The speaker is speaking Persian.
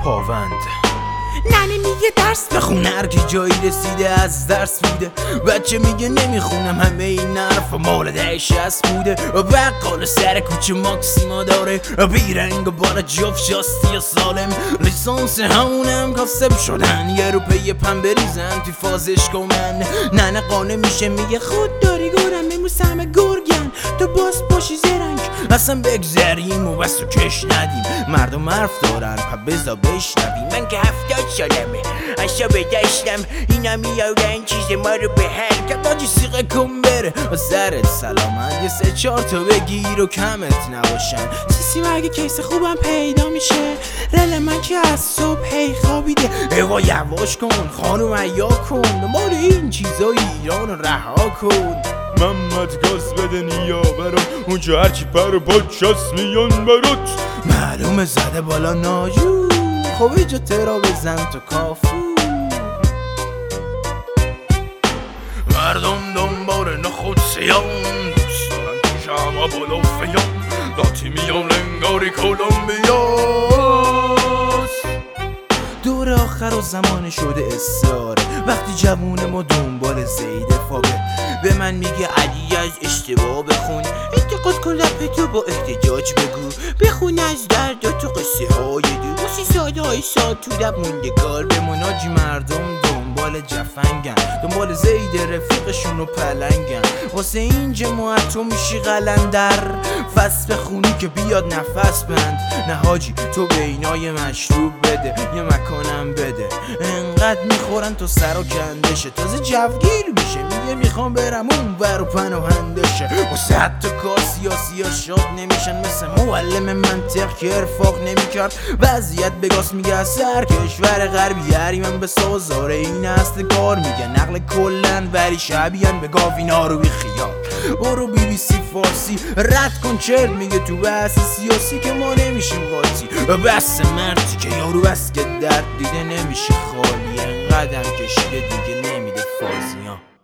پاوند. ننه میگه درس بخون، هر کی جایی رسیده از درس بوده. بچه میگه نمیخونم، همه این حرفا مال دهه 60 بوده. بقال سر کوچه ماکسیما داره، بیرنگ و بالا جفت شاستی سالم. لیسانس همونم کاسب شدن، یه رو پی پن بریزن توی فازش کنن. ننه قانه میشه میگه خود داری گورم، امروز همه گرگن تو باز باشی زرنگ. اصلا بگذریم و بس و کش ندیم، مردم حرف دارن پا بزا بشنویم. من که 70 سالمه عصابه داشتم، اینا میارن چیز ما رو به هر که باجی سیغه کن بره. سرت سلامت یه 3-4 تا بگیر و کمت نباشن. سیسی مگه کیس خوبم پیدا میشه، رل من که از صبح هی خوابیده. ایوا یواش کن خانوم عیا کن، دنبال این چیزای ایران رو رها کن. محمد گاز بده نیا برام، اونجا هرچی پر پاچاس میان برات. معلومه زده بالا ناجور، خب اینجا ترا بزن تو کافو. مردم دنبال نخود سیان، دوست دارن تو شما بالا فیان. لاتی میان لنگاری کولومبیاس. دور آخر و زمان شده اصراره، وقتی جوون ما دنبال زید فابه. به من میگه علی از اشتباه بخون، انتقاد کن رپ تو با احتجاج بگو. بخون از درد و تو قصه های دو، باسی سالهای سال تو رپ موندگار بمون. آجی مردم دنبال جفنگن، دنبال زید رفیقشون و پلنگن. واسه این جماعت تو میشی قلندر، فصل خونی که بیاد نفس بند. نه حاجی تو به اینای مشروب بده، یه مکانم بده. انقدر میخورن تو سر و کندشه، تازه جوگیر میشه میگه میخوام برم اون ور و پناهندشه. واسه حتی کار سیاسی ها شاد نمیشن، مثل معلم منطق که ارفاق نمیکرد. وضعیت بگاس میگه از سر کشور غربی من به سازاره این اصل کار. میگه نقل کلن ولی شبیهن به گاوینا رو بی خیال. برو BBC فارسی رد کن چرت میگه تو بحث سیاسی که ما نمیشیم قاطی. بس مردی که یارو بس که درد دیده نمیشه خالی، انقدر کشیده دیگه نمیده فازیان.